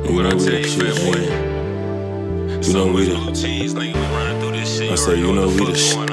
What I tell you, fat boy? You know we the. I say, you know we the shit.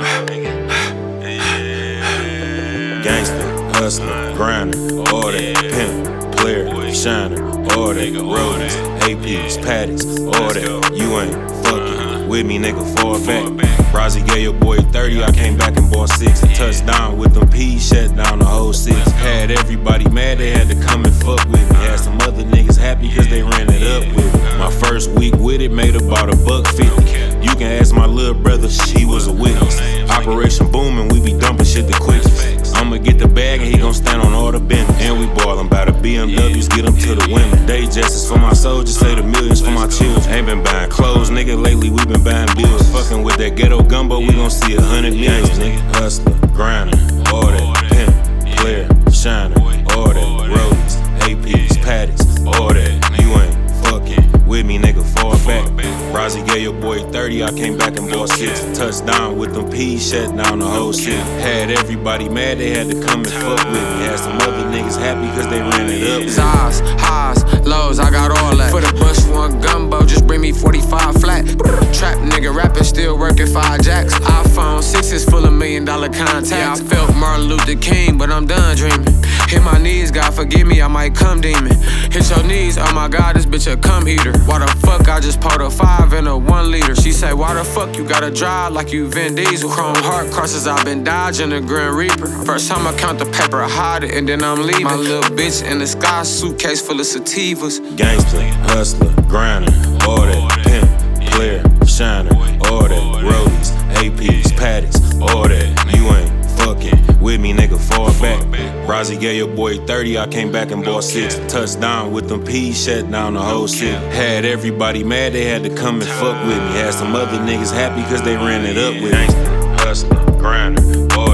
Gangster, hustler, grinder, all that, pimp, player, shiner, all that, rollers, APs, patties, all that. You ain't fucking with me, nigga, fall back. Rozzy gave your boy 30, I came back and bought 6. Touchdown with them P's, shut down the whole 6. Had everybody mad, they had to come and fuck with me. Had some other niggas happy cause they ran it up with me. My first week with it made about $1.50. You can ask my little brother, he was a witness. Operation Booming, we be dumping shit the quickest. I'ma get the bag and he gon' stand on all the business. And we ballin' by the BMWs, get them to the women. Day justice for my soldiers, say the millions for my children. Ain't been buying clothes, nigga, lately we been buying bills. Fucking with that ghetto gumbo, we gon' see 100 millions, nigga. Hustler, grinder, all that, pimp, player, shiner, all that, rollies, APs, patties, all that. You ain't fucking with me, nigga, fall back. Rozzy gave your boy 30, I came back and bought 6. Touchdown with them P's, shut down the whole city. Had everybody mad, they had to come and fuck with me. Had some other niggas happy cause they ran it up. Highs, highs, lows, I got all that. For the bush, one gumbo, just bring me 45 flat. Trap nigga rapping, still working 5 jacks. iPhone 6 is full of $1 million contacts. Yeah, I felt Martin Luther King, but I'm done dreaming. Hit my knees, God forgive me, I might come demon. Hit your knees, oh my God, this bitch a cum eater. Why the fuck I just poured a 5 in a 1 liter? She say, why the fuck you gotta drive like you Vin Diesel? Chrome heart crosses, I've been dodging the Grim Reaper. First time I count the paper, I hide it, and then I'm leaving. My little bitch in the sky, suitcase full of sativas. Gangster, hustler, grinder, all that, pimp, player, shiner, all that, rollies, APs, patties, all that. You ain't fucking with me, nigga, fall back. Rozzy gave your boy 30, I came back and bought 6. Touchdown with them P's, shut down the whole city. Had everybody mad, they had to come and fuck with me. Had some other niggas happy cause they ran it up with me. Gangster, hustler, grinder, all